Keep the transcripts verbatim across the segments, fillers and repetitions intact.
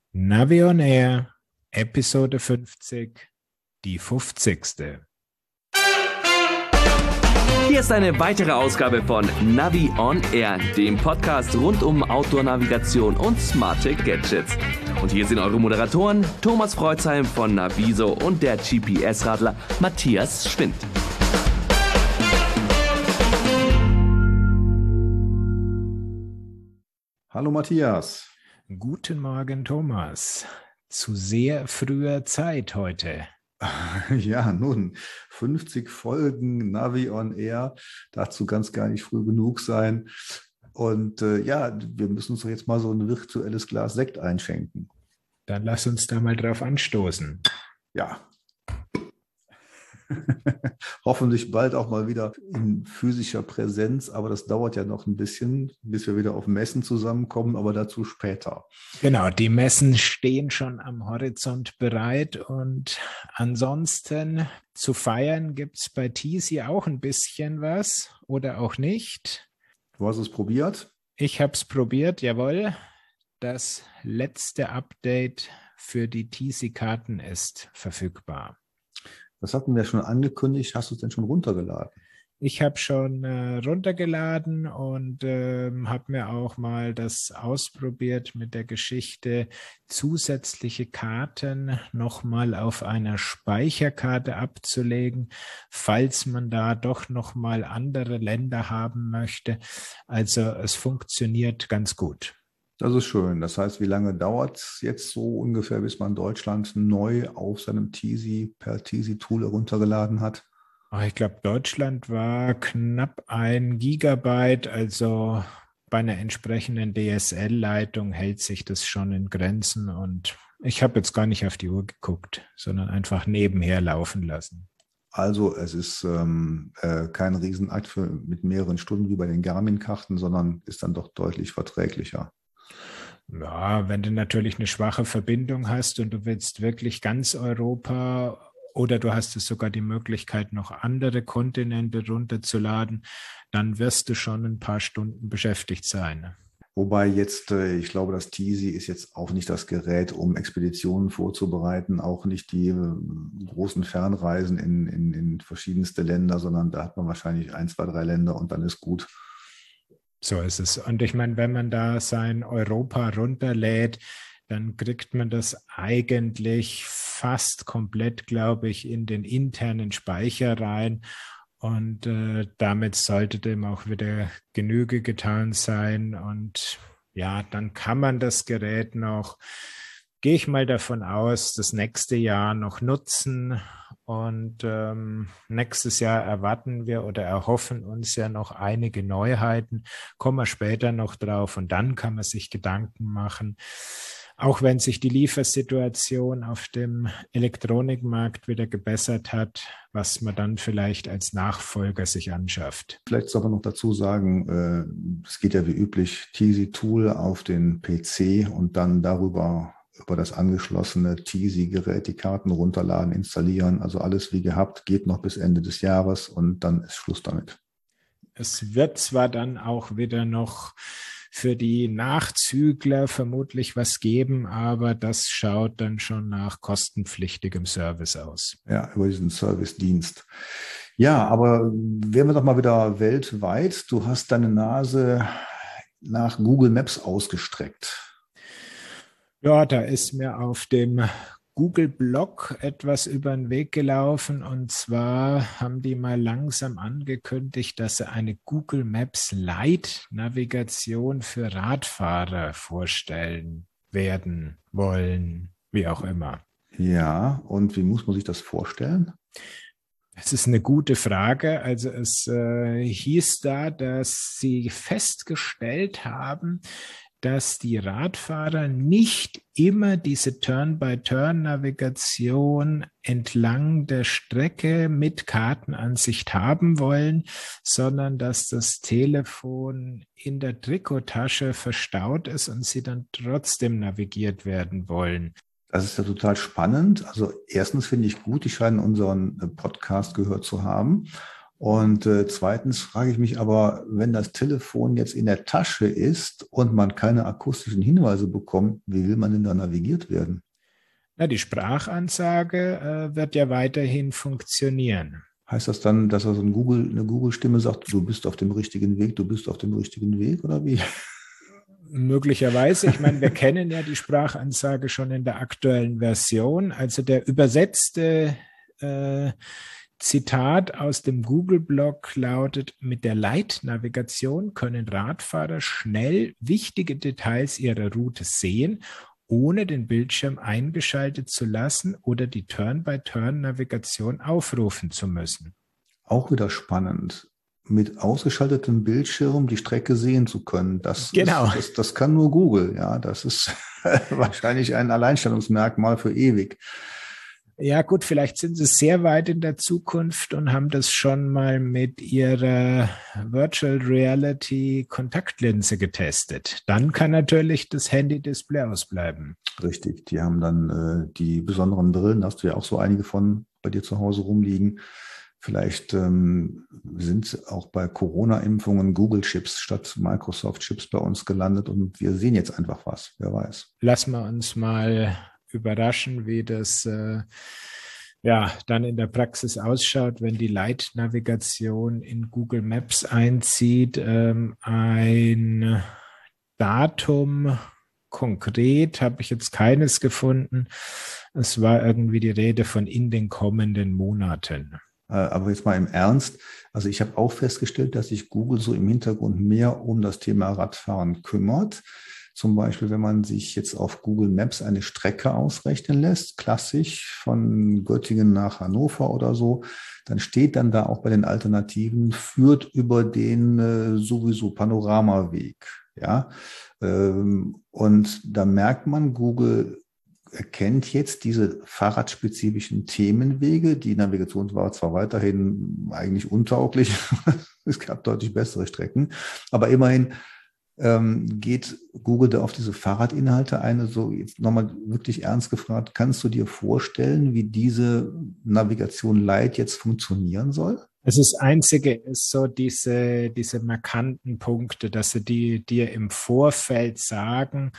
Navi on Air, Episode fünfzig, die fünfzigste. Hier ist eine weitere Ausgabe von Navi on Air, dem Podcast rund um Outdoor-Navigation und smarte Gadgets. Und hier sind eure Moderatoren Thomas Freuzheim von Naviso und der G P S-Radler Matthias Schwind. Hallo Matthias. Guten Morgen, Thomas. Zu sehr früher Zeit heute. Ja, nun, fünfzig Folgen Navi on Air, dazu kann es gar nicht früh genug sein. Und äh, ja, wir müssen uns doch jetzt mal so ein virtuelles Glas Sekt einschenken. Dann lass uns da mal drauf anstoßen. Ja. Hoffentlich bald auch mal wieder in physischer Präsenz, aber das dauert ja noch ein bisschen, bis wir wieder auf Messen zusammenkommen, aber dazu später. Genau, die Messen stehen schon am Horizont bereit und ansonsten zu feiern gibt es bei Teasy auch ein bisschen was oder auch nicht. Du hast es probiert? Ich habe es probiert, jawohl. Das letzte Update für die Teasy-Karten ist verfügbar. Das hatten wir schon angekündigt. Hast du es denn schon runtergeladen? Ich habe schon äh, runtergeladen und äh, habe mir auch mal das ausprobiert mit der Geschichte, zusätzliche Karten nochmal auf einer Speicherkarte abzulegen, falls man da doch nochmal andere Länder haben möchte. Also es funktioniert ganz gut. Das ist schön. Das heißt, wie lange dauert es jetzt so ungefähr, bis man Deutschland neu auf seinem Teasy per Teasy-Tool heruntergeladen hat? Ich glaube, Deutschland war knapp ein Gigabyte. Also bei einer entsprechenden D S L-Leitung hält sich das schon in Grenzen. Und ich habe jetzt gar nicht auf die Uhr geguckt, sondern einfach nebenher laufen lassen. Also es ist ähm, äh, kein Riesenakt für, mit mehreren Stunden wie bei den Garmin-Karten, sondern ist dann doch deutlich verträglicher. Ja, wenn du natürlich eine schwache Verbindung hast und du willst wirklich ganz Europa oder du hast es sogar die Möglichkeit, noch andere Kontinente runterzuladen, dann wirst du schon ein paar Stunden beschäftigt sein. Wobei jetzt, äh, ich glaube, das Teasy ist jetzt auch nicht das Gerät, um Expeditionen vorzubereiten, auch nicht die äh, großen Fernreisen in, in, in verschiedenste Länder, sondern da hat man wahrscheinlich ein, zwei, drei Länder und dann ist gut. So ist es. Und ich meine, wenn man da sein Europa runterlädt, dann kriegt man das eigentlich fast komplett, glaube ich, in den internen Speicher rein. Und äh, damit sollte dem auch wieder Genüge getan sein. Und ja, dann kann man das Gerät noch, gehe ich mal davon aus, das nächste Jahr noch nutzen. Und ähm, nächstes Jahr erwarten wir oder erhoffen uns ja noch einige Neuheiten. Kommen wir später noch drauf und dann kann man sich Gedanken machen. Auch wenn sich die Liefersituation auf dem Elektronikmarkt wieder gebessert hat, was man dann vielleicht als Nachfolger sich anschafft. Vielleicht soll man noch dazu sagen, es geht ja wie üblich Teasy-Tool auf den P C und dann darüber über das angeschlossene Teasy-Gerät die Karten runterladen, installieren. Also alles wie gehabt, geht noch bis Ende des Jahres und dann ist Schluss damit. Es wird zwar dann auch wieder noch für die Nachzügler vermutlich was geben, aber das schaut dann schon nach kostenpflichtigem Service aus. Ja, über diesen Service-Dienst. Ja, aber wären wir doch mal wieder weltweit. Du hast deine Nase nach Google Maps ausgestreckt. Ja, da ist mir auf dem Google-Blog etwas über den Weg gelaufen und zwar haben die mal langsam angekündigt, dass sie eine Google Maps Lite-Navigation für Radfahrer vorstellen werden, wollen, wie auch immer. Ja, und wie muss man sich das vorstellen? Das ist eine gute Frage. Also es äh, hieß da, dass sie festgestellt haben, dass die Radfahrer nicht immer diese Turn-by-Turn-Navigation entlang der Strecke mit Kartenansicht haben wollen, sondern dass das Telefon in der Trikottasche verstaut ist und sie dann trotzdem navigiert werden wollen. Das ist ja total spannend. Also erstens finde ich gut, die scheinen unseren Podcast gehört zu haben. Und äh, zweitens frage ich mich aber, wenn das Telefon jetzt in der Tasche ist und man keine akustischen Hinweise bekommt, wie will man denn da navigiert werden? Na, die Sprachansage äh, wird ja weiterhin funktionieren. Heißt das dann, dass also ein Google, eine Google-Stimme sagt, du bist auf dem richtigen Weg, du bist auf dem richtigen Weg oder wie? Möglicherweise. Ich meine, wir kennen ja die Sprachansage schon in der aktuellen Version. Also der übersetzte äh, Zitat aus dem Google-Blog lautet: Mit der Light-Navigation können Radfahrer schnell wichtige Details ihrer Route sehen, ohne den Bildschirm eingeschaltet zu lassen oder die Turn-by-Turn-Navigation aufrufen zu müssen. Auch wieder spannend, mit ausgeschaltetem Bildschirm die Strecke sehen zu können. Das, genau. ist, das, das kann nur Google. Ja, das ist wahrscheinlich ein Alleinstellungsmerkmal für ewig. Ja gut, vielleicht sind sie sehr weit in der Zukunft und haben das schon mal mit ihrer Virtual Reality Kontaktlinse getestet. Dann kann natürlich das Handy-Display ausbleiben. Richtig, die haben dann äh, die besonderen Brillen, da hast du ja auch so einige von bei dir zu Hause rumliegen. Vielleicht ähm, sind auch bei Corona-Impfungen Google-Chips statt Microsoft-Chips bei uns gelandet und wir sehen jetzt einfach was, wer weiß. Lassen wir uns mal überraschen, wie das äh, ja dann in der Praxis ausschaut, wenn die Light-Navigation in Google Maps einzieht. Ähm, ein Datum konkret habe ich jetzt keines gefunden. Es war irgendwie die Rede von in den kommenden Monaten. Aber jetzt mal im Ernst, also ich habe auch festgestellt, dass sich Google so im Hintergrund mehr um das Thema Radfahren kümmert. Zum Beispiel, wenn man sich jetzt auf Google Maps eine Strecke ausrechnen lässt, klassisch von Göttingen nach Hannover oder so, dann steht dann da auch bei den Alternativen, führt über den äh, sowieso Panoramaweg. Ja, ähm, und da merkt man, Google erkennt jetzt diese fahrradspezifischen Themenwege. Die Navigation war zwar weiterhin eigentlich untauglich, es gab deutlich bessere Strecken, aber immerhin ähm, geht Google da auf diese Fahrradinhalte ein. So jetzt nochmal wirklich ernst gefragt, kannst du dir vorstellen, wie diese Navigation Lite jetzt funktionieren soll? Also das Einzige ist so diese, diese markanten Punkte, dass sie die dir im Vorfeld sagen,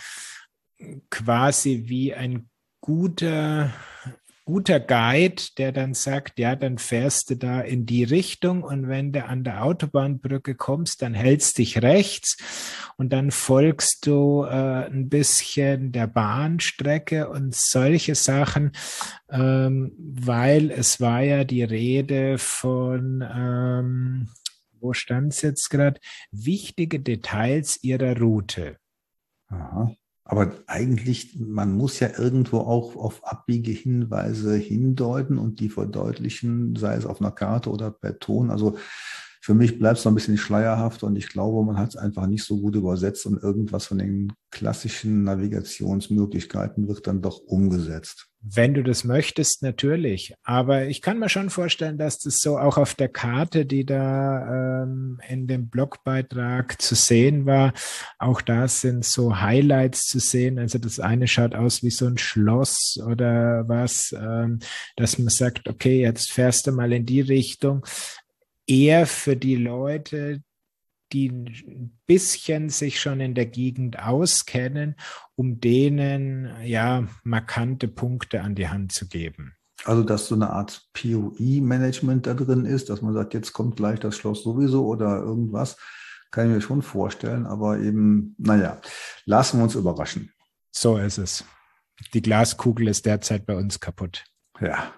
quasi wie ein guter, guter Guide, der dann sagt, ja, dann fährst du da in die Richtung und wenn du an der Autobahnbrücke kommst, dann hältst dich rechts und dann folgst du äh, ein bisschen der Bahnstrecke und solche Sachen, ähm, weil es war ja die Rede von, ähm, wo stand es jetzt gerade, wichtige Details ihrer Route. Aha. Aber eigentlich, man muss ja irgendwo auch auf Abbiegehinweise hindeuten und die verdeutlichen, sei es auf einer Karte oder per Ton. Also für mich bleibt es noch ein bisschen schleierhaft und ich glaube, man hat es einfach nicht so gut übersetzt und irgendwas von den klassischen Navigationsmöglichkeiten wird dann doch umgesetzt. Wenn du das möchtest, natürlich. Aber ich kann mir schon vorstellen, dass das so auch auf der Karte, die da ähm, in dem Blogbeitrag zu sehen war, auch da sind so Highlights zu sehen. Also das eine schaut aus wie so ein Schloss oder was, ähm, dass man sagt, okay, jetzt fährst du mal in die Richtung. Eher für die Leute, die ein bisschen sich schon in der Gegend auskennen, um denen ja markante Punkte an die Hand zu geben. Also, dass so eine Art P O I-Management da drin ist, dass man sagt, jetzt kommt gleich das Schloss sowieso oder irgendwas, kann ich mir schon vorstellen, aber eben, naja, lassen wir uns überraschen. So ist es. Die Glaskugel ist derzeit bei uns kaputt. Ja,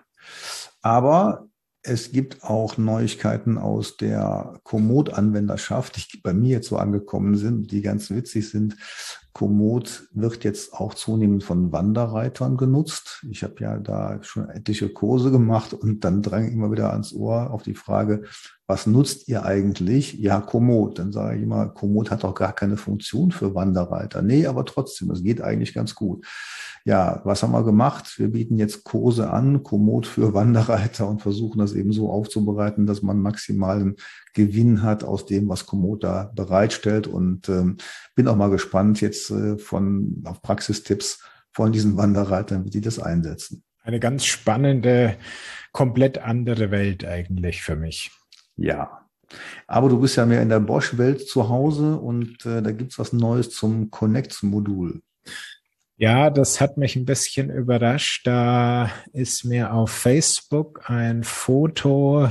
aber es gibt auch Neuigkeiten aus der Komoot-Anwenderschaft, die bei mir jetzt so angekommen sind, die ganz witzig sind. Komoot wird jetzt auch zunehmend von Wanderreitern genutzt. Ich habe ja da schon etliche Kurse gemacht und dann drang immer wieder ans Ohr auf die Frage, was nutzt ihr eigentlich? Ja, Komoot. Dann sage ich immer, Komoot hat doch gar keine Funktion für Wanderreiter. Nee, aber trotzdem, es geht eigentlich ganz gut. Ja, was haben wir gemacht? Wir bieten jetzt Kurse an, Komoot für Wanderreiter und versuchen das eben so aufzubereiten, dass man maximalen Gewinn hat aus dem, was Komoot da bereitstellt. Und ähm, bin auch mal gespannt jetzt äh, von auf Praxistipps von diesen Wanderreitern, wie die das einsetzen. Eine ganz spannende, komplett andere Welt eigentlich für mich. Ja, aber du bist ja mehr in der Bosch-Welt zu Hause und äh, da gibt es was Neues zum Connect-Modul. Ja, das hat mich ein bisschen überrascht. Da ist mir auf Facebook ein Foto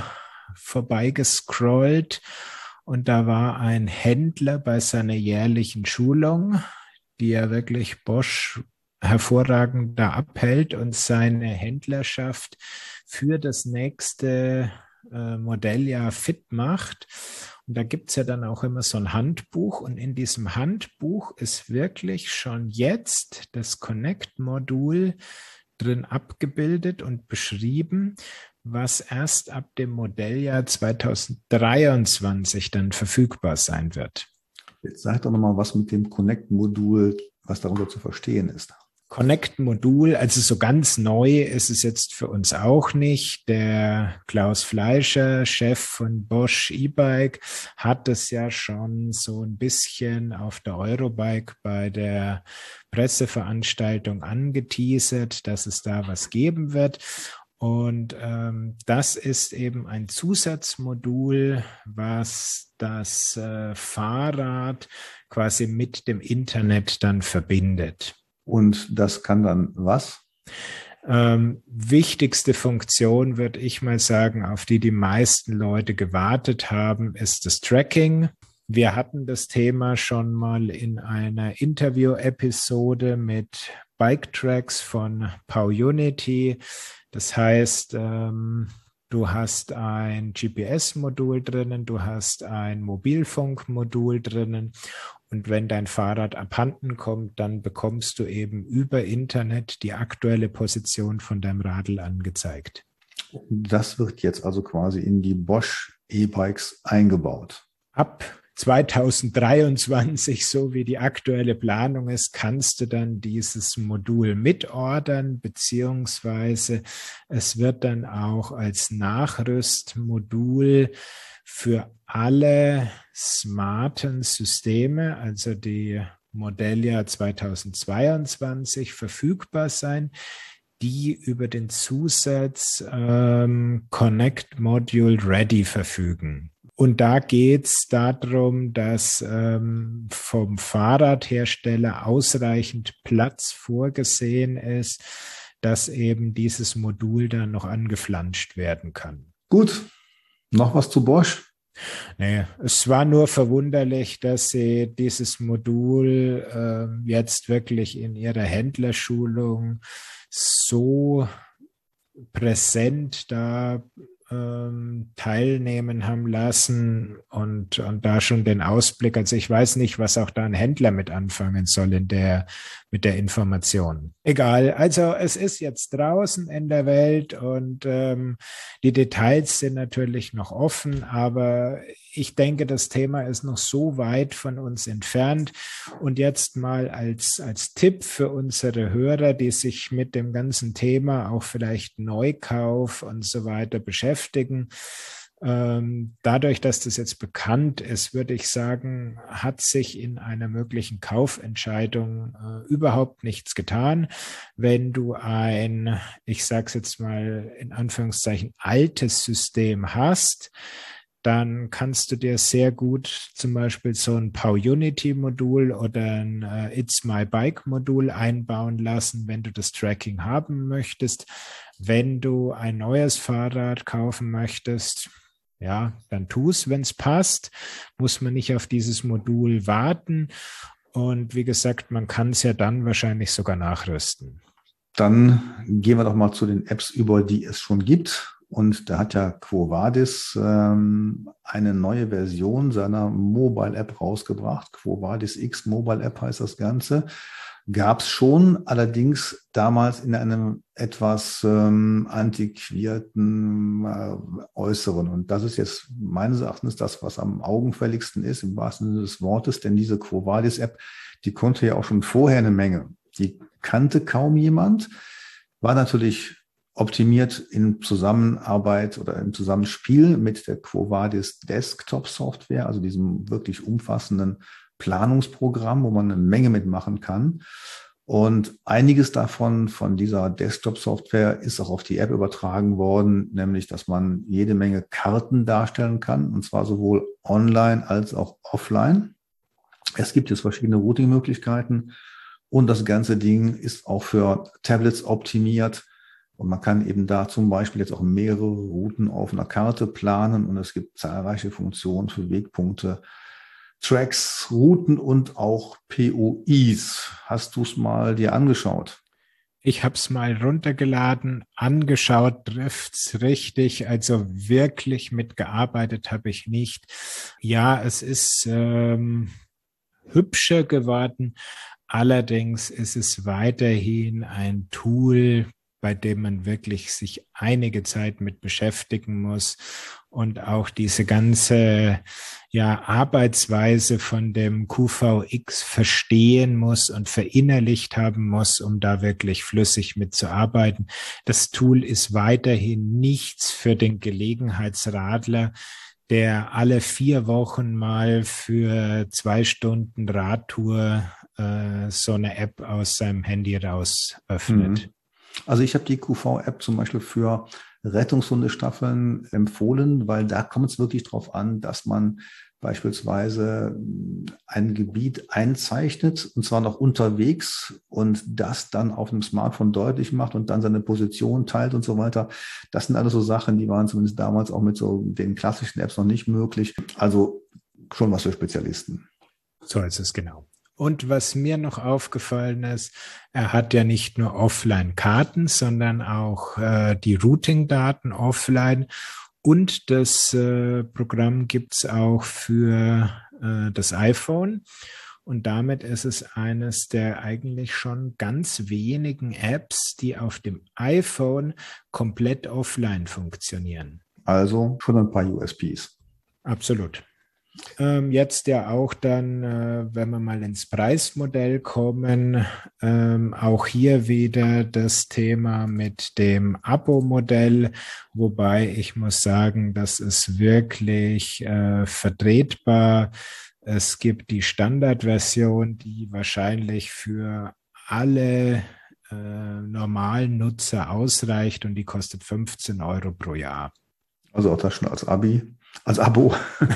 vorbeigescrollt und da war ein Händler bei seiner jährlichen Schulung, die er wirklich Bosch hervorragend da abhält und seine Händlerschaft für das nächste äh, Modelljahr fit macht. Und da gibt es ja dann auch immer so ein Handbuch und in diesem Handbuch ist wirklich schon jetzt das Connect-Modul drin abgebildet und beschrieben, was erst ab dem Modelljahr zweitausenddreiundzwanzig dann verfügbar sein wird. Jetzt sag doch nochmal, was mit dem Connect-Modul, was darunter zu verstehen ist. Connect-Modul, also so ganz neu ist es jetzt für uns auch nicht. Der Klaus Fleischer, Chef von Bosch E-Bike, hat es ja schon so ein bisschen auf der Eurobike bei der Presseveranstaltung angeteasert, dass es da was geben wird. Und ähm, das ist eben ein Zusatzmodul, was das äh, Fahrrad quasi mit dem Internet dann verbindet. Und das kann dann was? Ähm, wichtigste Funktion, würde ich mal sagen, auf die die meisten Leute gewartet haben, ist das Tracking. Wir hatten das Thema schon mal in einer Interview-Episode mit Bike Tracks von PowUnity. Das heißt, ähm, du hast ein G P S-Modul drinnen, du hast ein Mobilfunkmodul drinnen. Und wenn dein Fahrrad abhanden kommt, dann bekommst du eben über Internet die aktuelle Position von deinem Radl angezeigt. Das wird jetzt also quasi in die Bosch E-Bikes eingebaut. Ab zweitausenddreiundzwanzig, so wie die aktuelle Planung ist, kannst du dann dieses Modul mitordern, beziehungsweise es wird dann auch als Nachrüstmodul für alle smarten Systeme, also die Modelljahr zweitausendzweiundzwanzig, verfügbar sein, die über den Zusatz ähm, Connect Module Ready verfügen. Und da geht es darum, dass ähm, vom Fahrradhersteller ausreichend Platz vorgesehen ist, dass eben dieses Modul dann noch angeflanscht werden kann. Gut. Noch was zu Bosch? Nee, es war nur verwunderlich, dass sie dieses Modul äh, jetzt wirklich in ihrer Händlerschulung so präsent da ähm, teilnehmen haben lassen und, und da schon den Ausblick. Also ich weiß nicht, was auch da ein Händler mit anfangen soll in der, mit der Information. Egal, also es ist jetzt draußen in der Welt und ähm, die Details sind natürlich noch offen, aber ich denke, das Thema ist noch so weit von uns entfernt. Und jetzt mal als, als Tipp für unsere Hörer, die sich mit dem ganzen Thema auch vielleicht Neukauf und so weiter beschäftigen. Ähm, dadurch, dass das jetzt bekannt ist, würde ich sagen, hat sich in einer möglichen Kaufentscheidung äh, überhaupt nichts getan. Wenn du ein, ich sage es jetzt mal in Anführungszeichen, altes System hast, dann kannst du dir sehr gut zum Beispiel so ein PowUnity-Modul oder ein äh, It's My Bike-Modul einbauen lassen, wenn du das Tracking haben möchtest. Wenn du ein neues Fahrrad kaufen möchtest, ja, dann tu es, wenn es passt. Muss man nicht auf dieses Modul warten. Und wie gesagt, man kann es ja dann wahrscheinlich sogar nachrüsten. Dann gehen wir doch mal zu den Apps über, die es schon gibt. Und da hat ja Quo Vadis ähm, eine neue Version seiner Mobile-App rausgebracht. Quo Vadis X Mobile App heißt das Ganze. Gab es schon, allerdings damals in einem etwas ähm, antiquierten äh, Äußeren. Und das ist jetzt meines Erachtens das, was am augenfälligsten ist, im wahrsten Sinne des Wortes. Denn diese Quo Vadis App, die konnte ja auch schon vorher eine Menge. Die kannte kaum jemand, war natürlich optimiert in Zusammenarbeit oder im Zusammenspiel mit der Quo Vadis Desktop Software, also diesem wirklich umfassenden Planungsprogramm, wo man eine Menge mitmachen kann. Und einiges davon, von dieser Desktop-Software, ist auch auf die App übertragen worden, nämlich, dass man jede Menge Karten darstellen kann, und zwar sowohl online als auch offline. Es gibt jetzt verschiedene Routing-Möglichkeiten und das ganze Ding ist auch für Tablets optimiert. Und man kann eben da zum Beispiel jetzt auch mehrere Routen auf einer Karte planen und es gibt zahlreiche Funktionen für Wegpunkte, Tracks, Routen und auch P O Is. Hast du es mal dir angeschaut? Ich habe es mal runtergeladen, angeschaut, trifft's richtig. Also wirklich mitgearbeitet habe ich nicht. Ja, es ist ähm, hübscher geworden. Allerdings ist es weiterhin ein Tool, bei dem man wirklich sich einige Zeit mit beschäftigen muss und auch diese ganze ja, Arbeitsweise von dem Q V X verstehen muss und verinnerlicht haben muss, um da wirklich flüssig mitzuarbeiten. Das Tool ist weiterhin nichts für den Gelegenheitsradler, der alle vier Wochen mal für zwei Stunden Radtour äh, so eine App aus seinem Handy raus öffnet. Mhm. Also ich habe die Q V-App zum Beispiel für Rettungshundestaffeln empfohlen, weil da kommt es wirklich drauf an, dass man beispielsweise ein Gebiet einzeichnet, und zwar noch unterwegs, und das dann auf einem Smartphone deutlich macht und dann seine Position teilt und so weiter. Das sind alles so Sachen, die waren zumindest damals auch mit so den klassischen Apps noch nicht möglich. Also schon was für Spezialisten. So ist es genau. Und was mir noch aufgefallen ist, er hat ja nicht nur Offline-Karten, sondern auch äh, die Routing-Daten offline. Und das äh, Programm gibt's auch für äh, das iPhone. Und damit ist es eines der eigentlich schon ganz wenigen Apps, die auf dem iPhone komplett offline funktionieren. Also schon ein paar U S Ps. Absolut. Ähm, jetzt ja auch dann, äh, wenn wir mal ins Preismodell kommen, ähm, auch hier wieder das Thema mit dem Abo-Modell, wobei ich muss sagen, das ist wirklich äh, vertretbar. Es gibt die Standardversion, die wahrscheinlich für alle äh, normalen Nutzer ausreicht und die kostet fünfzehn Euro pro Jahr. Also auch das schon als Abi. Als Abo.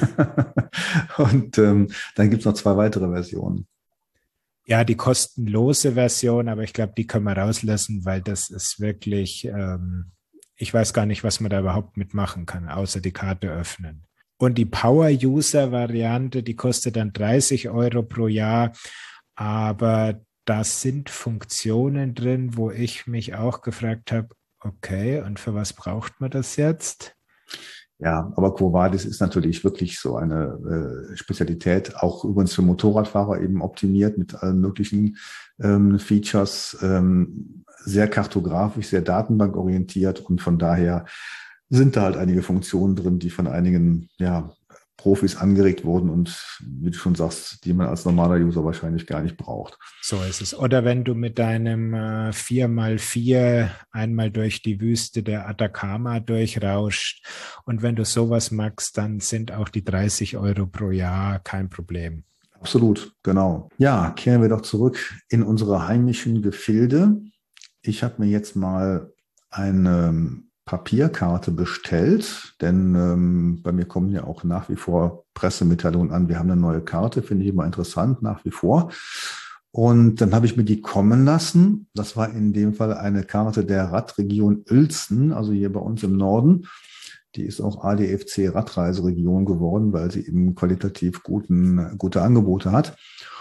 Und ähm, dann gibt es noch zwei weitere Versionen. Ja, die kostenlose Version, aber ich glaube, die können wir rauslassen, weil das ist wirklich, ähm, ich weiß gar nicht, was man da überhaupt mitmachen kann, außer die Karte öffnen. Und die Power-User-Variante, die kostet dann dreißig Euro pro Jahr, aber da sind Funktionen drin, wo ich mich auch gefragt habe, okay, und für was braucht man das jetzt? Ja, aber Quo Vadis ist natürlich wirklich so eine äh, Spezialität, auch übrigens für Motorradfahrer eben optimiert mit allen möglichen ähm, Features, ähm, sehr kartografisch, sehr datenbankorientiert, und von daher sind da halt einige Funktionen drin, die von einigen ja, Profis angeregt wurden und, wie du schon sagst, die man als normaler User wahrscheinlich gar nicht braucht. So ist es. Oder wenn du mit deinem äh, vier mal vier einmal durch die Wüste der Atacama durchrauscht, und wenn du sowas magst, dann sind auch die dreißig Euro pro Jahr kein Problem. Absolut, genau. Ja, kehren wir doch zurück in unsere heimischen Gefilde. Ich habe mir jetzt mal eine Papierkarte bestellt, denn ähm, bei mir kommen ja auch nach wie vor Pressemitteilungen an. Wir haben eine neue Karte, finde ich immer interessant, nach wie vor. Und dann habe ich mir die kommen lassen. Das war in dem Fall eine Karte der Radregion Uelzen, also hier bei uns im Norden. Die ist auch A D F C Radreiseregion geworden, weil sie eben qualitativ guten, gute Angebote hat.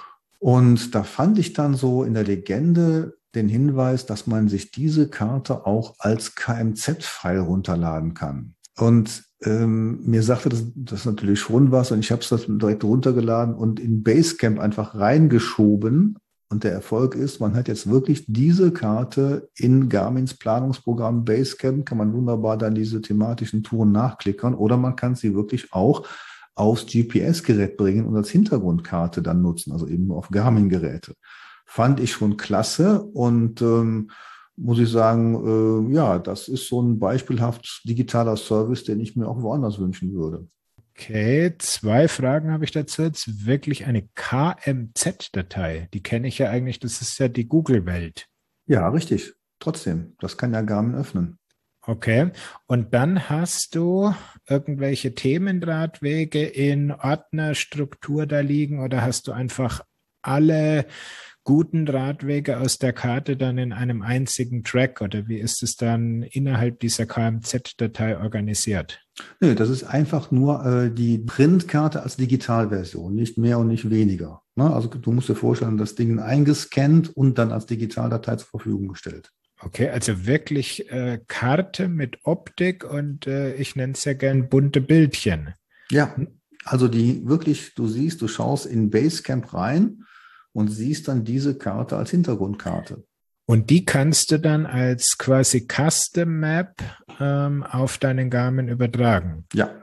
Und da fand ich dann so in der Legende den Hinweis, dass man sich diese Karte auch als K M Z-File runterladen kann. Und ähm, mir sagte das, das natürlich schon was, und ich habe es direkt runtergeladen und in Basecamp einfach reingeschoben. Und der Erfolg ist, man hat jetzt wirklich diese Karte in Garmins Planungsprogramm Basecamp, kann man wunderbar dann diese thematischen Touren nachklickern, oder man kann sie wirklich auch aufs G P S-Gerät bringen und als Hintergrundkarte dann nutzen, also eben auf Garmin-Geräte. Fand ich schon klasse, und ähm, muss ich sagen, äh, ja, das ist so ein beispielhaft digitaler Service, den ich mir auch woanders wünschen würde. Okay, zwei Fragen habe ich dazu jetzt. Wirklich eine K M Z-Datei, die kenne ich ja eigentlich, das ist ja die Google-Welt. Ja, richtig. Trotzdem, das kann ja Garmin öffnen. Okay, und dann hast du irgendwelche Themenradwege in Ordnerstruktur da liegen oder hast du einfach alle guten Radwege aus der Karte dann in einem einzigen Track oder wie ist es dann innerhalb dieser K M Z-Datei organisiert? Nö, das ist einfach nur äh, die Printkarte als Digitalversion, nicht mehr und nicht weniger. Ne? Also du musst dir vorstellen, das Ding eingescannt und dann als Digitaldatei zur Verfügung gestellt. Okay, also wirklich äh, Karte mit Optik und äh, ich nenne es ja gern bunte Bildchen. Ja, also die wirklich, du siehst, du schaust in Basecamp rein und siehst dann diese Karte als Hintergrundkarte. Und die kannst du dann als quasi Custom Map ähm, auf deinen Garmin übertragen. Ja.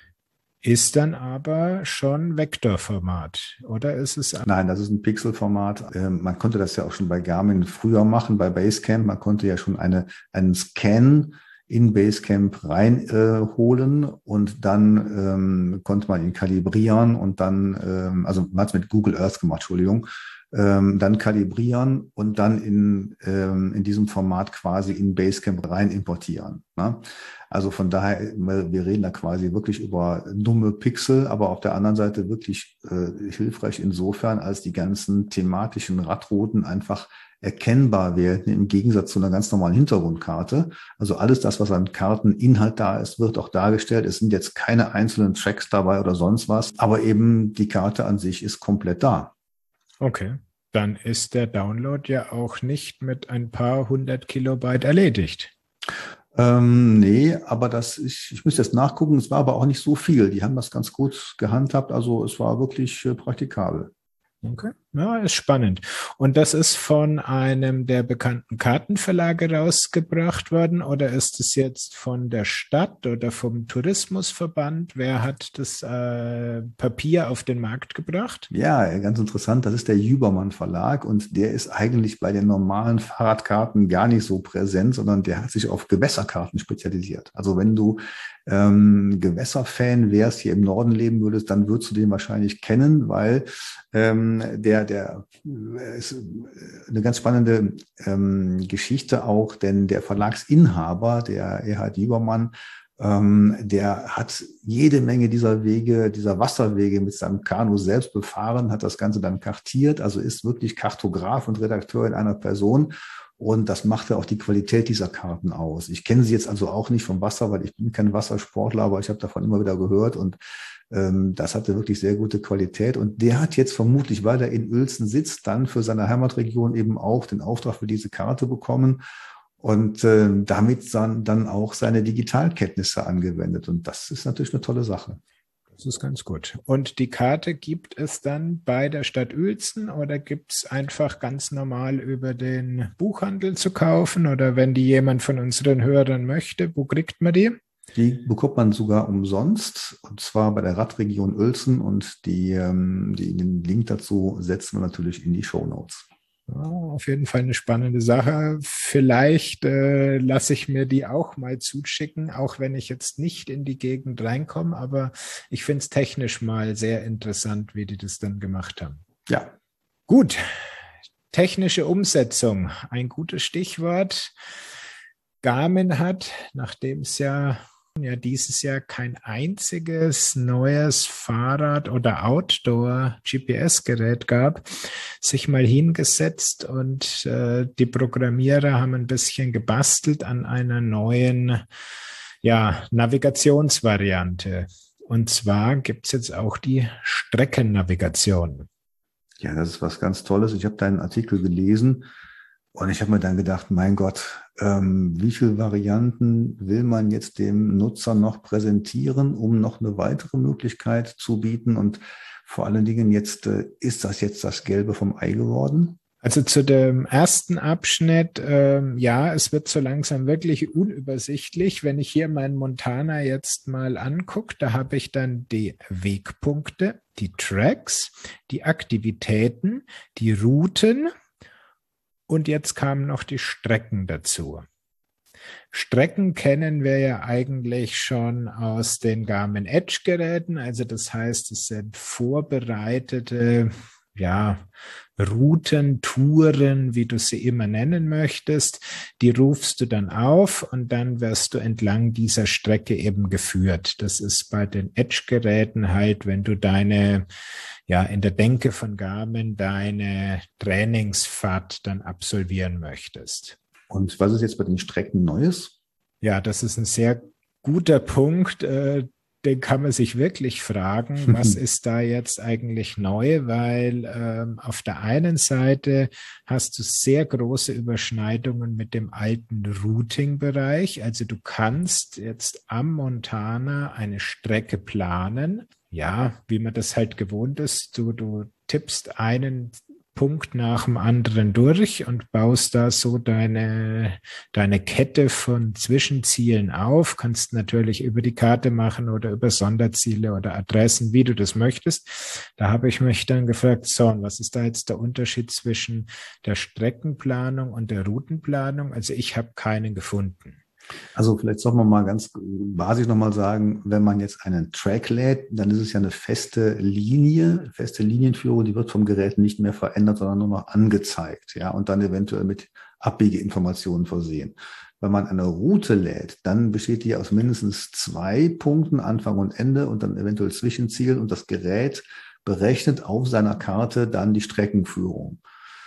Ist dann aber schon Vektorformat, oder ist es? Nein, das ist ein Pixelformat. Ähm, man konnte das ja auch schon bei Garmin früher machen, bei Basecamp. Man konnte ja schon eine, einen Scan in Basecamp reinholen äh, und dann ähm, konnte man ihn kalibrieren und dann, ähm, also man hat es mit Google Earth gemacht, Entschuldigung, ähm, dann kalibrieren und dann in, ähm, in diesem Format quasi in Basecamp rein importieren. Ne? Also von daher, wir reden da quasi wirklich über dumme Pixel, aber auf der anderen Seite wirklich äh, hilfreich insofern, als die ganzen thematischen Radrouten einfach erkennbar werden im Gegensatz zu einer ganz normalen Hintergrundkarte. Also alles das, was an Karteninhalt da ist, wird auch dargestellt. Es sind jetzt keine einzelnen Tracks dabei oder sonst was, aber eben die Karte an sich ist komplett da. Okay, dann ist der Download ja auch nicht mit ein paar hundert Kilobyte erledigt. Ähm, nee, aber das ich, ich müsste jetzt nachgucken. Es war aber auch nicht so viel. Die haben das ganz gut gehandhabt. Also es war wirklich äh, praktikabel. Okay, ja, ist spannend. Und das ist von einem der bekannten Kartenverlage rausgebracht worden oder ist es jetzt von der Stadt oder vom Tourismusverband? Wer hat das äh, Papier auf den Markt gebracht? Ja, ganz interessant. Das ist der Jübermann Verlag und der ist eigentlich bei den normalen Fahrradkarten gar nicht so präsent, sondern der hat sich auf Gewässerkarten spezialisiert. Also wenn du ähm, Gewässerfan wärst, hier im Norden leben würdest, dann würdest du den wahrscheinlich kennen, weil ähm, der, der ist eine ganz spannende ähm, Geschichte auch, denn der Verlagsinhaber, der Erhard Jübermann, Ähm, der hat jede Menge dieser Wege, dieser Wasserwege mit seinem Kanu selbst befahren, hat das Ganze dann kartiert, also ist wirklich Kartograf und Redakteur in einer Person. Und das machte auch die Qualität dieser Karten aus. Ich kenne sie jetzt also auch nicht vom Wasser, weil ich bin kein Wassersportler, aber ich habe davon immer wieder gehört und ähm, das hatte wirklich sehr gute Qualität. Und der hat jetzt vermutlich, weil er in Uelzen sitzt, dann für seine Heimatregion eben auch den Auftrag für diese Karte bekommen. Und äh, damit dann, dann auch seine Digitalkenntnisse angewendet. Und das ist natürlich eine tolle Sache. Das ist ganz gut. Und die Karte gibt es dann bei der Stadt Uelzen oder gibt es einfach ganz normal über den Buchhandel zu kaufen? Oder wenn die jemand von unseren Hörern möchte, wo kriegt man die? Die bekommt man sogar umsonst, und zwar bei der Radregion Uelzen. Und die, ähm, die, den Link dazu setzen wir natürlich in die Shownotes. Ja, auf jeden Fall eine spannende Sache. Vielleicht äh, lasse ich mir die auch mal zuschicken, auch wenn ich jetzt nicht in die Gegend reinkomme. Aber ich finde es technisch mal sehr interessant, wie die das dann gemacht haben. Ja. Gut, technische Umsetzung, ein gutes Stichwort. Garmin hat, nachdem es ja ja dieses Jahr kein einziges neues Fahrrad- oder Outdoor-G P S-Gerät gab, sich mal hingesetzt und äh, die Programmierer haben ein bisschen gebastelt an einer neuen ja, Navigationsvariante. Und zwar gibt es jetzt auch die Streckennavigation. Ja, das ist was ganz Tolles. Ich habe deinen Artikel gelesen. Und ich habe mir dann gedacht, mein Gott, ähm, wie viele Varianten will man jetzt dem Nutzer noch präsentieren, um noch eine weitere Möglichkeit zu bieten? Und vor allen Dingen jetzt, äh, ist das jetzt das Gelbe vom Ei geworden? Also zu dem ersten Abschnitt, ähm, ja, es wird so langsam wirklich unübersichtlich. Wenn ich hier meinen Montana jetzt mal angucke, da habe ich dann die Wegpunkte, die Tracks, die Aktivitäten, die Routen. Und jetzt kamen noch die Strecken dazu. Strecken kennen wir ja eigentlich schon aus den Garmin Edge-Geräten. Also das heißt, es sind vorbereitete, ja, Routen, Touren, wie du sie immer nennen möchtest. Die rufst du dann auf und dann wirst du entlang dieser Strecke eben geführt. Das ist bei den Edge-Geräten halt, wenn du deine, ja, in der Denke von Garmin deine Trainingsfahrt dann absolvieren möchtest. Und was ist jetzt bei den Strecken Neues? Ja, das ist ein sehr guter Punkt. Äh, den kann man sich wirklich fragen, was ist da jetzt eigentlich neu? Weil ähm, auf der einen Seite hast du sehr große Überschneidungen mit dem alten Routing-Bereich. Also du kannst jetzt am Montana eine Strecke planen. Ja, wie man das halt gewohnt ist. Du, du tippst einen Punkt nach dem anderen durch und baust da so deine, deine Kette von Zwischenzielen auf. Kannst natürlich über die Karte machen oder über Sonderziele oder Adressen, wie du das möchtest. Da habe ich mich dann gefragt, so, und was ist da jetzt der Unterschied zwischen der Streckenplanung und der Routenplanung? Also ich habe keinen gefunden. Also vielleicht soll man mal ganz basisch nochmal sagen, wenn man jetzt einen Track lädt, dann ist es ja eine feste Linie, feste Linienführung, die wird vom Gerät nicht mehr verändert, sondern nur noch angezeigt, ja, und dann eventuell mit Abbiegeinformationen versehen. Wenn man eine Route lädt, dann besteht die aus mindestens zwei Punkten, Anfang und Ende und dann eventuell Zwischenzielen und das Gerät berechnet auf seiner Karte dann die Streckenführung.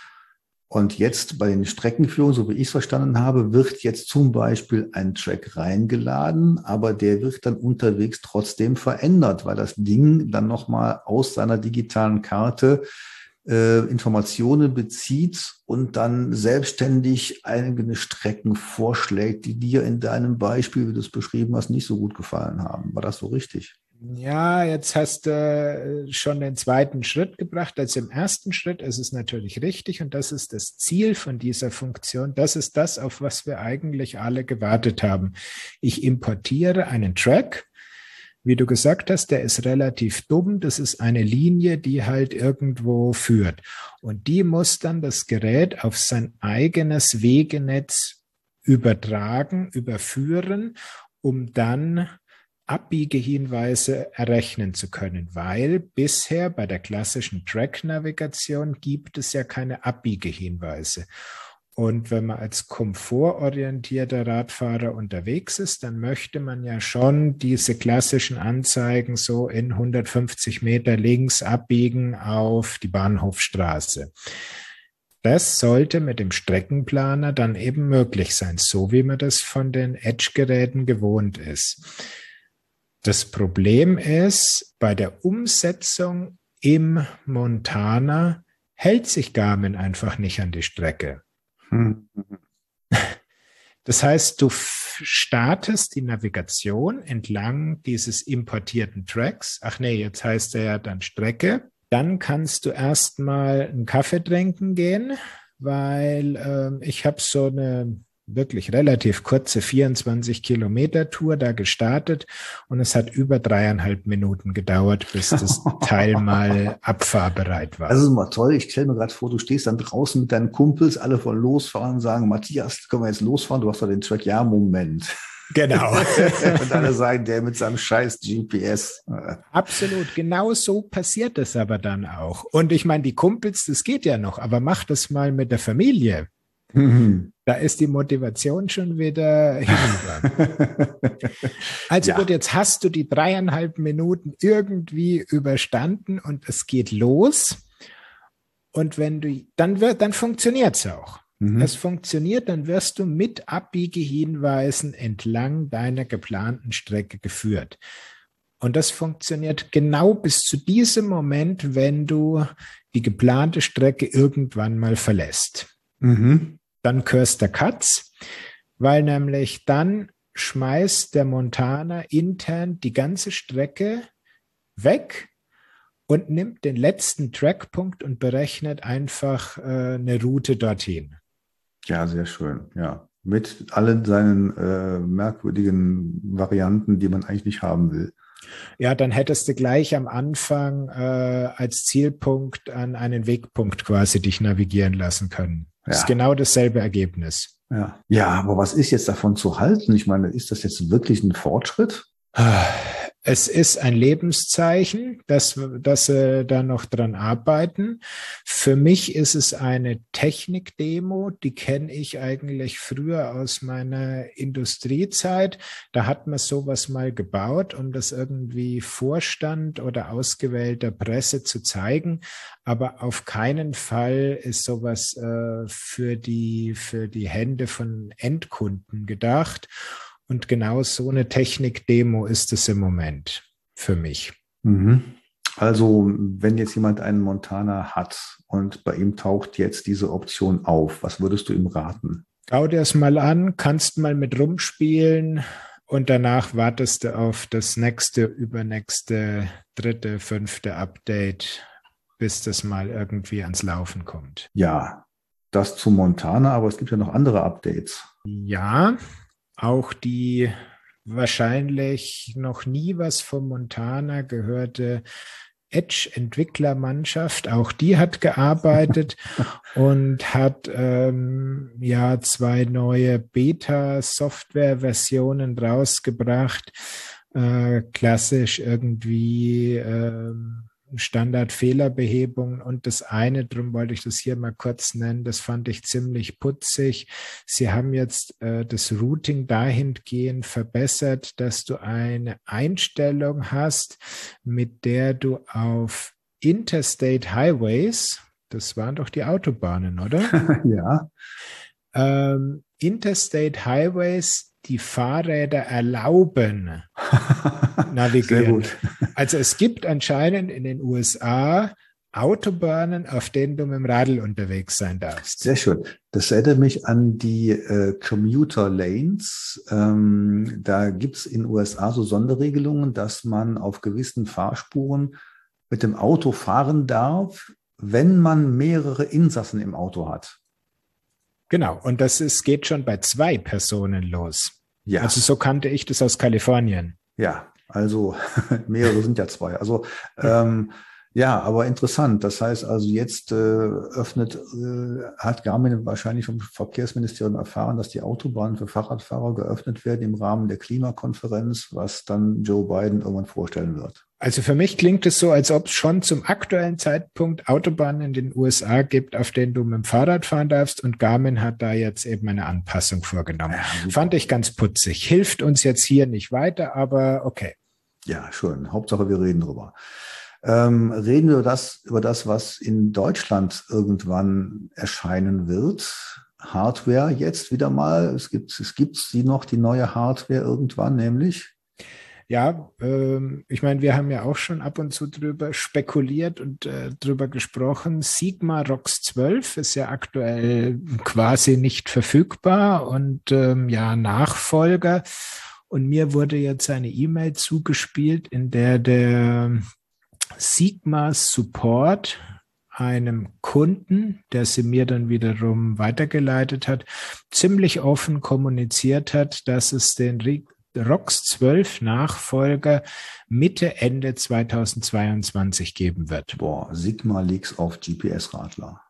Und jetzt bei den Streckenführungen, so wie ich es verstanden habe, wird jetzt zum Beispiel ein Track reingeladen, aber der wird dann unterwegs trotzdem verändert, weil das Ding dann nochmal aus seiner digitalen Karte äh, Informationen bezieht und dann selbstständig eigene Strecken vorschlägt, die dir in deinem Beispiel, wie du es beschrieben hast, nicht so gut gefallen haben. War das so richtig? Ja, jetzt hast du schon den zweiten Schritt gebracht. Also im ersten Schritt ist es natürlich richtig und das ist das Ziel von dieser Funktion. Das ist das, auf was wir eigentlich alle gewartet haben. Ich importiere einen Track. Wie du gesagt hast, der ist relativ dumm. Das ist eine Linie, die halt irgendwo führt. Und die muss dann das Gerät auf sein eigenes Wegenetz übertragen, überführen, um dann Abbiegehinweise errechnen zu können, weil bisher bei der klassischen Track-Navigation gibt es ja keine Abbiegehinweise. Und wenn man als komfortorientierter Radfahrer unterwegs ist, dann möchte man ja schon diese klassischen Anzeigen so in hundertfünfzig Meter links abbiegen auf die Bahnhofstraße. Das sollte mit dem Streckenplaner dann eben möglich sein, so wie man das von den Edge-Geräten gewohnt ist. Das Problem ist, bei der Umsetzung im Montana hält sich Garmin einfach nicht an die Strecke. Hm. Das heißt, du startest die Navigation entlang dieses importierten Tracks. Ach nee, jetzt heißt er ja dann Strecke. Dann kannst du erstmal einen Kaffee trinken gehen, weil äh, ich habe so eine wirklich relativ kurze vierundzwanzig Kilometer Tour da gestartet und es hat über dreieinhalb Minuten gedauert, bis das Teil mal abfahrbereit war. Das ist mal toll. Ich stelle mir gerade vor, du stehst dann draußen mit deinen Kumpels, alle wollen losfahren und sagen, Matthias, können wir jetzt losfahren? Du hast doch den Track. Ja, Moment. Genau. Und alle sagen, der mit seinem scheiß G P S. Absolut. Genau so passiert es aber dann auch. Und ich meine, die Kumpels, das geht ja noch, aber mach das mal mit der Familie. Mhm. Da ist die Motivation schon wieder hinüber. Also ja. Gut, jetzt hast du die dreieinhalb Minuten irgendwie überstanden und es geht los. Und wenn du, dann wird, dann funktioniert es auch. Mhm. Es funktioniert, dann wirst du mit Abbiegehinweisen entlang deiner geplanten Strecke geführt. Und das funktioniert genau bis zu diesem Moment, wenn du die geplante Strecke irgendwann mal verlässt. Mhm. Dann curst der Katz, weil nämlich dann schmeißt der Montana intern die ganze Strecke weg und nimmt den letzten Trackpunkt und berechnet einfach äh, eine Route dorthin. Ja, sehr schön, ja. Mit allen seinen äh, merkwürdigen Varianten, die man eigentlich nicht haben will. Ja, dann hättest du gleich am Anfang äh, als Zielpunkt an einen Wegpunkt quasi dich navigieren lassen können. Das ja. ist genau dasselbe Ergebnis. Ja. Ja, aber was ist jetzt davon zu halten? Ich meine, ist das jetzt wirklich ein Fortschritt? Es ist ein Lebenszeichen, dass, dass sie da noch dran arbeiten. Für mich ist es eine Technikdemo, die kenne ich eigentlich früher aus meiner Industriezeit. Da hat man sowas mal gebaut, um das irgendwie Vorstand oder ausgewählter Presse zu zeigen. Aber auf keinen Fall ist sowas äh, für die, für die Hände von Endkunden gedacht. Und genau so eine Technik-Demo ist es im Moment für mich. Mhm. Also wenn jetzt jemand einen Montana hat und bei ihm taucht jetzt diese Option auf, was würdest du ihm raten? Schau dir es mal an, kannst mal mit rumspielen und danach wartest du auf das nächste, übernächste, dritte, fünfte Update, bis das mal irgendwie ans Laufen kommt. Ja, das zu Montana, aber es gibt ja noch andere Updates. Ja, auch die wahrscheinlich noch nie was von Montana gehörte Edge-Entwicklermannschaft, auch die hat gearbeitet und hat ähm, ja zwei neue Beta-Software-Versionen rausgebracht. Äh, klassisch irgendwie ähm, Standard-Fehlerbehebung und das eine, darum wollte ich das hier mal kurz nennen, das fand ich ziemlich putzig. Sie haben jetzt äh, das Routing dahingehend verbessert, dass du eine Einstellung hast, mit der du auf Interstate Highways, das waren doch die Autobahnen, oder? Ja. Ähm, Interstate Highways die Fahrräder erlauben, navigieren. Sehr gut. Also es gibt anscheinend in den U S A Autobahnen, auf denen du mit dem Radl unterwegs sein darfst. Sehr schön. Das erinnert mich an die äh, Commuter Lanes. Ähm, da gibt es in den U S A so Sonderregelungen, dass man auf gewissen Fahrspuren mit dem Auto fahren darf, wenn man mehrere Insassen im Auto hat. Genau, und das ist, geht schon bei zwei Personen los. Ja. Also so kannte ich das aus Kalifornien. Ja, also mehrere sind ja zwei. Also ähm, ja, aber interessant. Das heißt also jetzt äh, öffnet, äh, hat Garmin wahrscheinlich vom Verkehrsministerium erfahren, dass die Autobahnen für Fahrradfahrer geöffnet werden im Rahmen der Klimakonferenz, was dann Joe Biden irgendwann vorstellen wird. Also für mich klingt es so, als ob es schon zum aktuellen Zeitpunkt Autobahnen in den U S A gibt, auf denen du mit dem Fahrrad fahren darfst, und Garmin hat da jetzt eben eine Anpassung vorgenommen. Ja, fand ich ganz putzig. Hilft uns jetzt hier nicht weiter, aber okay. Ja, schön. Hauptsache, wir reden drüber. Ähm, reden wir über das, über das, was in Deutschland irgendwann erscheinen wird. Hardware jetzt wieder mal. Es gibt, es gibt sie noch, die neue Hardware irgendwann, nämlich? Ja, ähm, ich meine, wir haben ja auch schon ab und zu drüber spekuliert und äh, drüber gesprochen. Sigma R O X zwölf ist ja aktuell quasi nicht verfügbar und ähm, ja, Nachfolger. Und mir wurde jetzt eine E-Mail zugespielt, in der der Sigma Support einem Kunden, der sie mir dann wiederum weitergeleitet hat, ziemlich offen kommuniziert hat, dass es den R O X zwölf Nachfolger Mitte, Ende zweitausendzweiundzwanzig geben wird. Boah, Sigma Leaks auf G P S-Radler.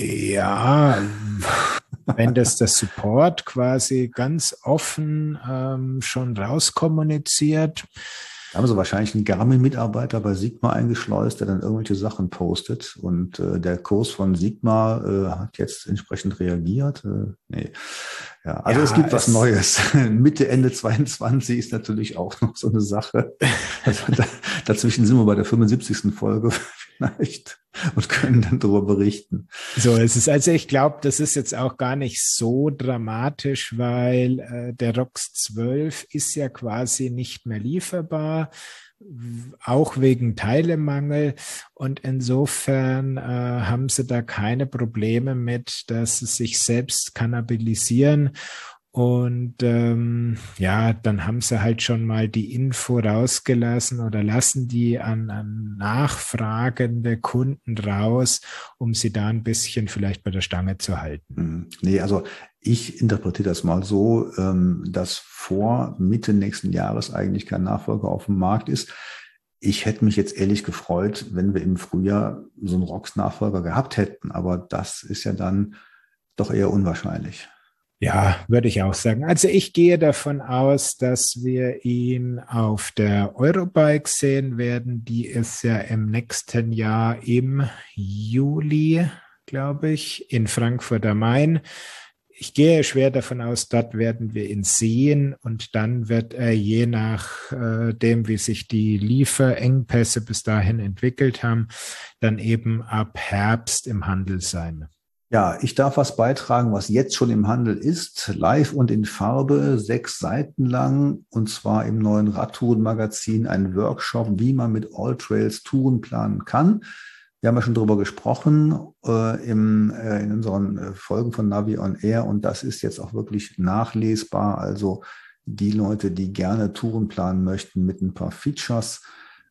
Ja, wenn das der Support quasi ganz offen ähm, schon rauskommuniziert. Da haben sie wahrscheinlich einen Garmin-Mitarbeiter bei Sigma eingeschleust, der dann irgendwelche Sachen postet. Und äh, der Kurs von Sigma äh, hat jetzt entsprechend reagiert. Äh, nee. Ja, also ja, es gibt was es Neues. Mitte, Ende zweiundzwanzig ist natürlich auch noch so eine Sache. Also da, dazwischen sind wir bei der fünfundsiebzigsten Folge vielleicht und können dann darüber berichten. So ist es. Also ich glaube, das ist jetzt auch gar nicht so dramatisch, weil äh, der R O X zwölf ist ja quasi nicht mehr lieferbar, auch wegen Teilemangel. Und insofern äh, haben sie da keine Probleme mit, dass sie sich selbst kannibalisieren. Und ähm, ja, dann haben sie halt schon mal die Info rausgelassen oder lassen die an, an nachfragende Kunden raus, um sie da ein bisschen vielleicht bei der Stange zu halten. Nee, also ich interpretiere das mal so, dass vor Mitte nächsten Jahres eigentlich kein Nachfolger auf dem Markt ist. Ich hätte mich jetzt ehrlich gefreut, wenn wir im Frühjahr so einen R O X-Nachfolger gehabt hätten, aber das ist ja dann doch eher unwahrscheinlich. Ja, würde ich auch sagen. Also ich gehe davon aus, dass wir ihn auf der Eurobike sehen werden. Die ist ja im nächsten Jahr im Juli, glaube ich, in Frankfurt am Main. Ich gehe schwer davon aus, dort werden wir ihn sehen und dann wird er je nachdem, wie sich die Lieferengpässe bis dahin entwickelt haben, dann eben ab Herbst im Handel sein. Ja, ich darf was beitragen, was jetzt schon im Handel ist, live und in Farbe, sechs Seiten lang, und zwar im neuen Radtourenmagazin, ein Workshop, wie man mit Alltrails Touren planen kann. Wir haben ja schon darüber gesprochen äh, im, äh, in unseren äh, Folgen von Navi on Air, und das ist jetzt auch wirklich nachlesbar. Also die Leute, die gerne Touren planen möchten mit ein paar Features,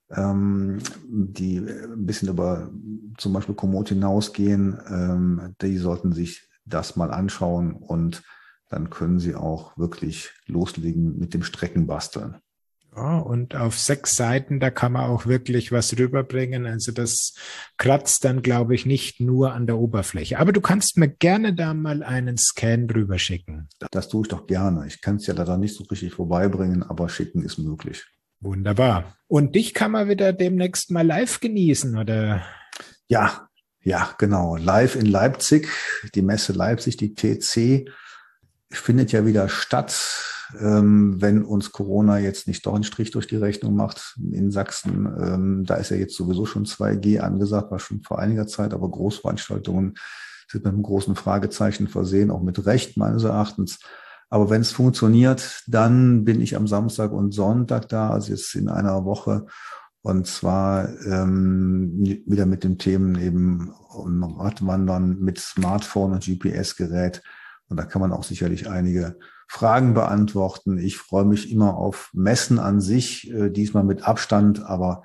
ähm, die ein bisschen über zum Beispiel Komoot hinausgehen, ähm, die sollten sich das mal anschauen, und dann können sie auch wirklich loslegen mit dem Streckenbasteln. Ja, und auf sechs Seiten, da kann man auch wirklich was rüberbringen. Also das kratzt dann, glaube ich, nicht nur an der Oberfläche. Aber du kannst mir gerne da mal einen Scan drüber schicken. Das tue ich doch gerne. Ich kann es ja leider nicht so richtig vorbeibringen, aber schicken ist möglich. Wunderbar. Und dich kann man wieder demnächst mal live genießen, oder? Ja, ja, genau. Live in Leipzig. Die Messe Leipzig, die T C, findet ja wieder statt. Ähm, wenn uns Corona jetzt nicht doch einen Strich durch die Rechnung macht in Sachsen, ähm, da ist ja jetzt sowieso schon zwei G angesagt, war schon vor einiger Zeit, aber Großveranstaltungen sind mit einem großen Fragezeichen versehen, auch mit Recht meines Erachtens. Aber wenn es funktioniert, dann bin ich am Samstag und Sonntag da, also jetzt in einer Woche, und zwar ähm, wieder mit den Themen eben Radwandern mit Smartphone und G P S-Gerät. Und da kann man auch sicherlich einige Fragen beantworten. Ich freue mich immer auf Messen an sich, äh, diesmal mit Abstand, aber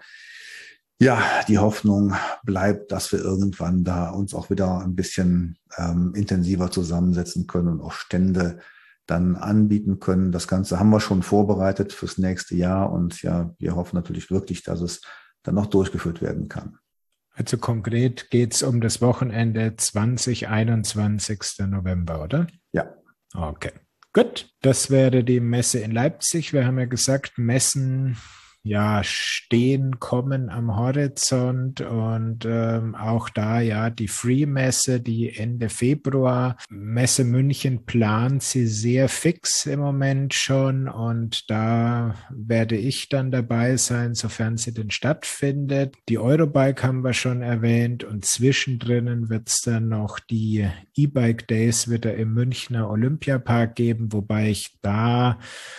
ja, die Hoffnung bleibt, dass wir irgendwann da uns auch wieder ein bisschen ähm, intensiver zusammensetzen können und auch Stände dann anbieten können. Das Ganze haben wir schon vorbereitet fürs nächste Jahr, und ja, wir hoffen natürlich wirklich, dass es dann noch durchgeführt werden kann. Also konkret geht es um das Wochenende zwanzig einundzwanzigsten November, oder? Ja. Okay. Gut, das wäre die Messe in Leipzig. Wir haben ja gesagt, Messen ja stehen, kommen am Horizont, und ähm, auch da ja die Free-Messe, die Ende Februar. Messe München plant sie sehr fix im Moment schon, und da werde ich dann dabei sein, sofern sie denn stattfindet. Die Eurobike haben wir schon erwähnt, und zwischendrin wird es dann noch die E-Bike Days wieder im Münchner Olympiapark geben, wobei ich da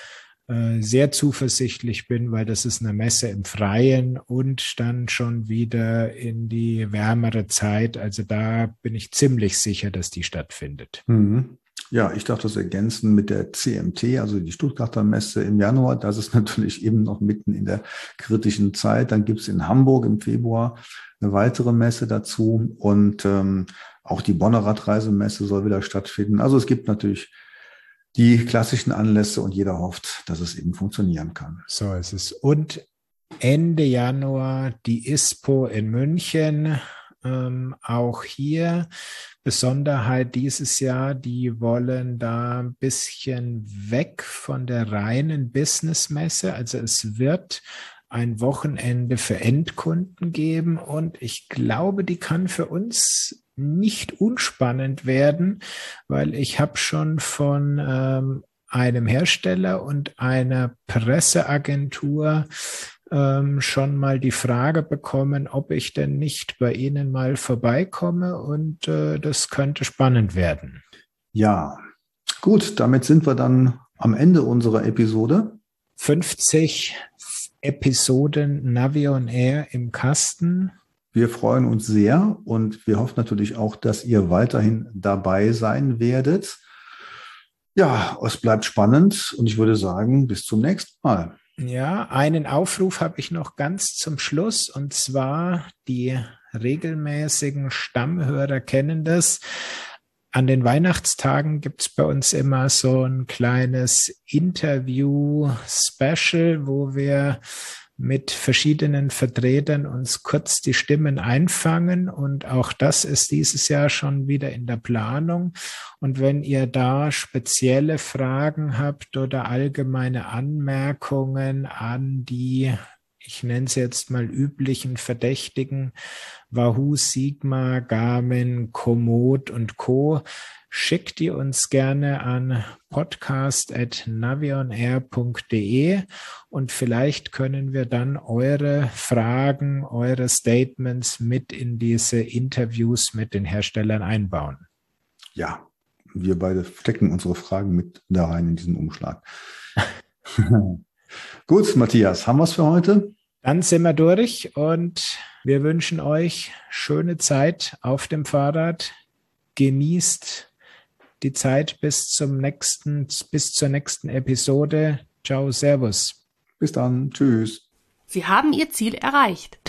sehr zuversichtlich bin, weil das ist eine Messe im Freien und dann schon wieder in die wärmere Zeit. Also da bin ich ziemlich sicher, dass die stattfindet. Mhm. Ja, ich darf das ergänzen mit der C M T, also die Stuttgarter Messe im Januar. Das ist natürlich eben noch mitten in der kritischen Zeit. Dann gibt es in Hamburg im Februar eine weitere Messe dazu, und ähm, auch die Bonner Radreisemesse soll wieder stattfinden. Also es gibt natürlich die klassischen Anlässe, und jeder hofft, dass es eben funktionieren kann. So ist es. Und Ende Januar die ISPO in München. Ähm, auch hier Besonderheit dieses Jahr, die wollen da ein bisschen weg von der reinen Businessmesse. Also es wird ein Wochenende für Endkunden geben, und ich glaube, die kann für uns nicht unspannend werden, weil ich habe schon von ähm, einem Hersteller und einer Presseagentur ähm, schon mal die Frage bekommen, ob ich denn nicht bei Ihnen mal vorbeikomme, und äh, das könnte spannend werden. Ja, gut, damit sind wir dann am Ende unserer Episode. fünfzig Episoden Navi on Air im Kasten. Wir freuen uns sehr, und wir hoffen natürlich auch, dass ihr weiterhin dabei sein werdet. Ja, es bleibt spannend, und ich würde sagen, bis zum nächsten Mal. Ja, einen Aufruf habe ich noch ganz zum Schluss, und zwar die regelmäßigen Stammhörer kennen das. An den Weihnachtstagen gibt es bei uns immer so ein kleines Interview-Special, wo wir mit verschiedenen Vertretern uns kurz die Stimmen einfangen. Und auch das ist dieses Jahr schon wieder in der Planung. Und wenn ihr da spezielle Fragen habt oder allgemeine Anmerkungen an die, ich nenne es jetzt mal üblichen Verdächtigen, Wahoo, Sigma, Garmin, Komoot und Co., schickt die uns gerne an podcast at navionair punkt de und vielleicht können wir dann eure Fragen, eure Statements mit in diese Interviews mit den Herstellern einbauen. Ja, wir beide stecken unsere Fragen mit da rein in diesen Umschlag. Gut, Matthias, haben wir es für heute? Dann sind wir durch und wir wünschen euch schöne Zeit auf dem Fahrrad. Genießt die Zeit bis zum nächsten, bis zur nächsten Episode. Ciao, Servus. Bis dann. Tschüss. Sie haben Ihr Ziel erreicht.